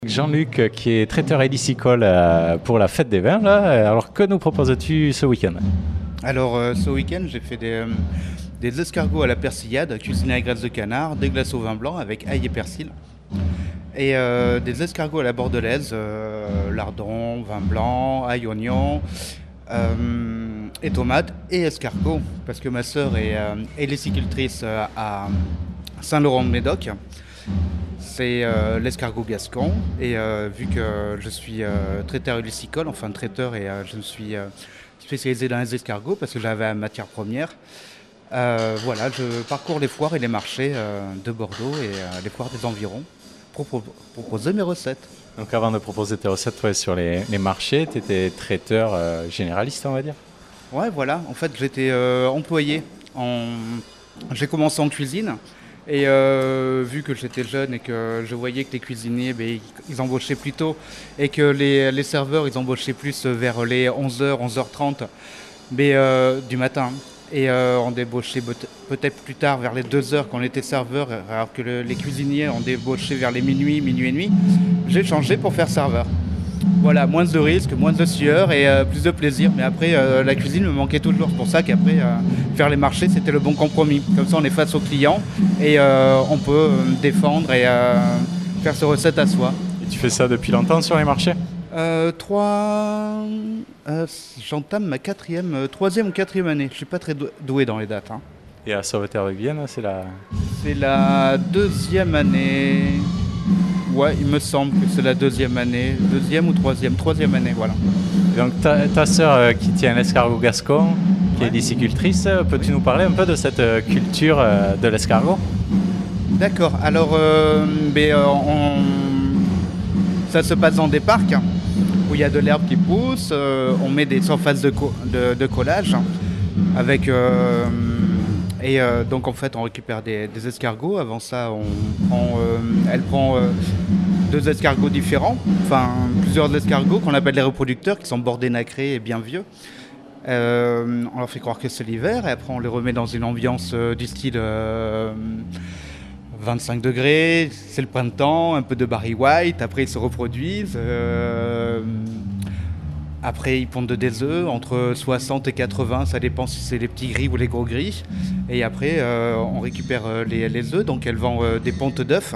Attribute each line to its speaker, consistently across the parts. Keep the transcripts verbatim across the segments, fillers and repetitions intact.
Speaker 1: Jean-Luc, euh, qui est traiteur hélicicole euh, pour la fête des vins, là. Alors que nous proposes-tu ce week-end?
Speaker 2: Alors euh, ce week-end j'ai fait des, euh, des escargots à la persillade, cuisinés à graisse de canard, des glaces au vin blanc avec ail et persil. Et euh, des escargots à la bordelaise, euh, lardon, vin blanc, ail, oignon, euh, et tomates et escargots. Parce que ma sœur est, euh, est lessicultrice euh, à Saint-Laurent-de-Médoc. C'est euh, l'escargot gascon. Et euh, vu que je suis euh, traiteur hélicicole, enfin traiteur, et euh, je me suis euh, spécialisé dans les escargots parce que j'avais la matière première. Euh, voilà, je parcours les foires et les marchés euh, de Bordeaux et euh, les foires des environs pour pro- proposer mes recettes.
Speaker 1: Donc avant de proposer tes recettes ouais, sur les, les marchés, tu étais traiteur euh, généraliste, on va dire.
Speaker 2: Ouais, voilà, en fait j'étais euh, employé. En... J'ai commencé en cuisine et euh, vu que j'étais jeune et que je voyais que les cuisiniers, ben, ils, ils embauchaient plus tôt et que les, les serveurs, ils embauchaient plus vers les onze heures, onze heures trente mais, euh, du matin. Et euh, on débauchait peut- peut-être plus tard vers les deux heures quand on était serveur, alors que le- les cuisiniers ont débauché vers les minuit, minuit et demi. J'ai changé pour faire serveur. Voilà, moins de risques, moins de sueur et euh, plus de plaisir. Mais après, euh, la cuisine me manquait toujours. C'est pour ça qu'après, euh, faire les marchés, c'était le bon compromis. Comme ça, on est face aux clients et euh, on peut euh, défendre et euh, faire ses recettes à soi.
Speaker 1: Et tu fais ça depuis longtemps sur les marchés?
Speaker 2: Euh, trois... euh, J'entame ma quatrième, euh, troisième ou quatrième année. Je suis pas très dou- doué dans les dates, hein.
Speaker 1: Et à Sauveterre de Vienne, c'est la...
Speaker 2: C'est la deuxième année. Ouais, il me semble que c'est la deuxième année. Deuxième ou troisième Troisième année, voilà.
Speaker 1: Et donc ta, ta sœur euh, qui tient l'escargot gascon, qui est
Speaker 2: Ouais.
Speaker 1: lessicultrice, euh, peux-tu nous parler un peu de cette euh, culture euh, de l'escargot?
Speaker 2: D'accord. Alors, euh, ben, euh, on- ça se passe dans des parcs hein, où il y a de l'herbe qui pousse. Euh, on met des surfaces de, co- de- de collage hein, avec. euh, et euh, donc, en fait, on récupère des, des escargots. Avant ça, on prend, euh, elle prend euh, deux escargots différents, enfin plusieurs escargots qu'on appelle les reproducteurs, qui sont bordés nacrés et bien vieux. Euh, on leur fait croire que c'est l'hiver et après on les remet dans une ambiance euh, du style euh, vingt-cinq degrés, c'est le printemps, un peu de Barry White, après ils se reproduisent. euh, après ils pondent des œufs entre soixante et quatre-vingts, ça dépend si c'est les petits gris ou les gros gris. Et après euh, on récupère euh, les, les œufs, donc elles vendent euh, des pontes d'œufs.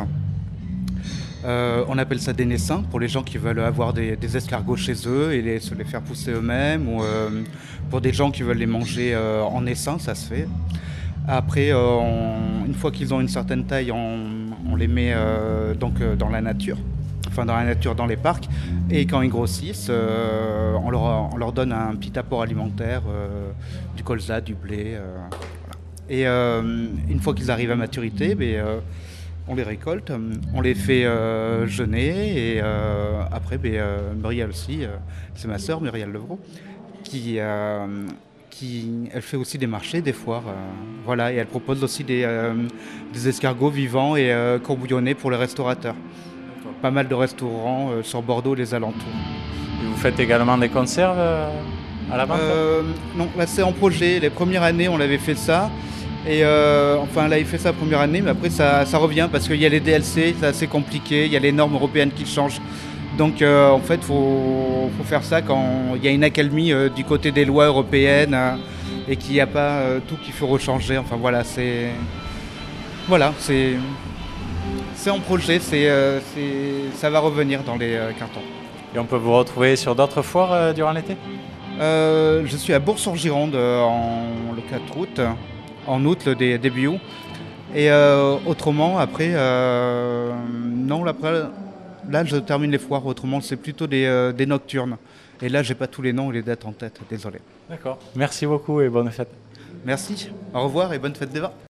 Speaker 2: Euh, on appelle ça des naissins pour les gens qui veulent avoir des, des escargots chez eux et les- se les faire pousser eux-mêmes ou euh, pour des gens qui veulent les manger euh, en essaim, ça se fait. Après, euh, on- une fois qu'ils ont une certaine taille, on, on les met euh, donc euh, dans la nature, enfin dans la nature, dans les parcs. Et quand ils grossissent, euh, on, leur, on leur donne un petit apport alimentaire, euh, du colza, du blé. euh, voilà. Et euh, une fois qu'ils arrivent à maturité, ben, euh, on les récolte, on les fait euh, jeûner et euh, après ben, euh, Muriel aussi, euh, c'est ma sœur Muriel Levrault, qui, euh, qui elle fait aussi des marchés, des foires, euh, voilà, et elle propose aussi des, euh, des escargots vivants et euh, courbouillonnés pour les restaurateurs. Pas mal de restaurants euh, sur Bordeaux et les alentours.
Speaker 1: Et vous faites également des conserves euh, à la vente?
Speaker 2: Euh, non, là c'est en projet. Les premières années, on l'avait fait ça. Et euh, enfin, là, il fait ça la première année, mais après, ça, ça revient parce qu'il y a les D L C, c'est assez compliqué. Il y a les normes européennes qui changent. Donc, euh, en fait, il faut, faut faire ça quand il y a une accalmie euh, du côté des lois européennes euh, et qu'il n'y a pas euh, tout qu'il faut rechanger. Enfin, voilà, c'est. Voilà, c'est. C'est en projet, c'est, euh, c'est- ça va revenir dans les euh, cartons.
Speaker 1: Et on peut vous retrouver sur d'autres foires euh, durant l'été?
Speaker 2: Euh, je suis à Bourg-sur-Gironde euh, en, le quatre août, en août le dé- début août. Et euh, autrement, après, euh, non, là, après, là, je termine les foires. Autrement, c'est plutôt des, euh, des nocturnes. Et là, j'ai pas tous les noms et les dates en tête, désolé.
Speaker 1: D'accord. Merci beaucoup et bonne fête.
Speaker 2: Merci, au revoir et bonne fête des vins.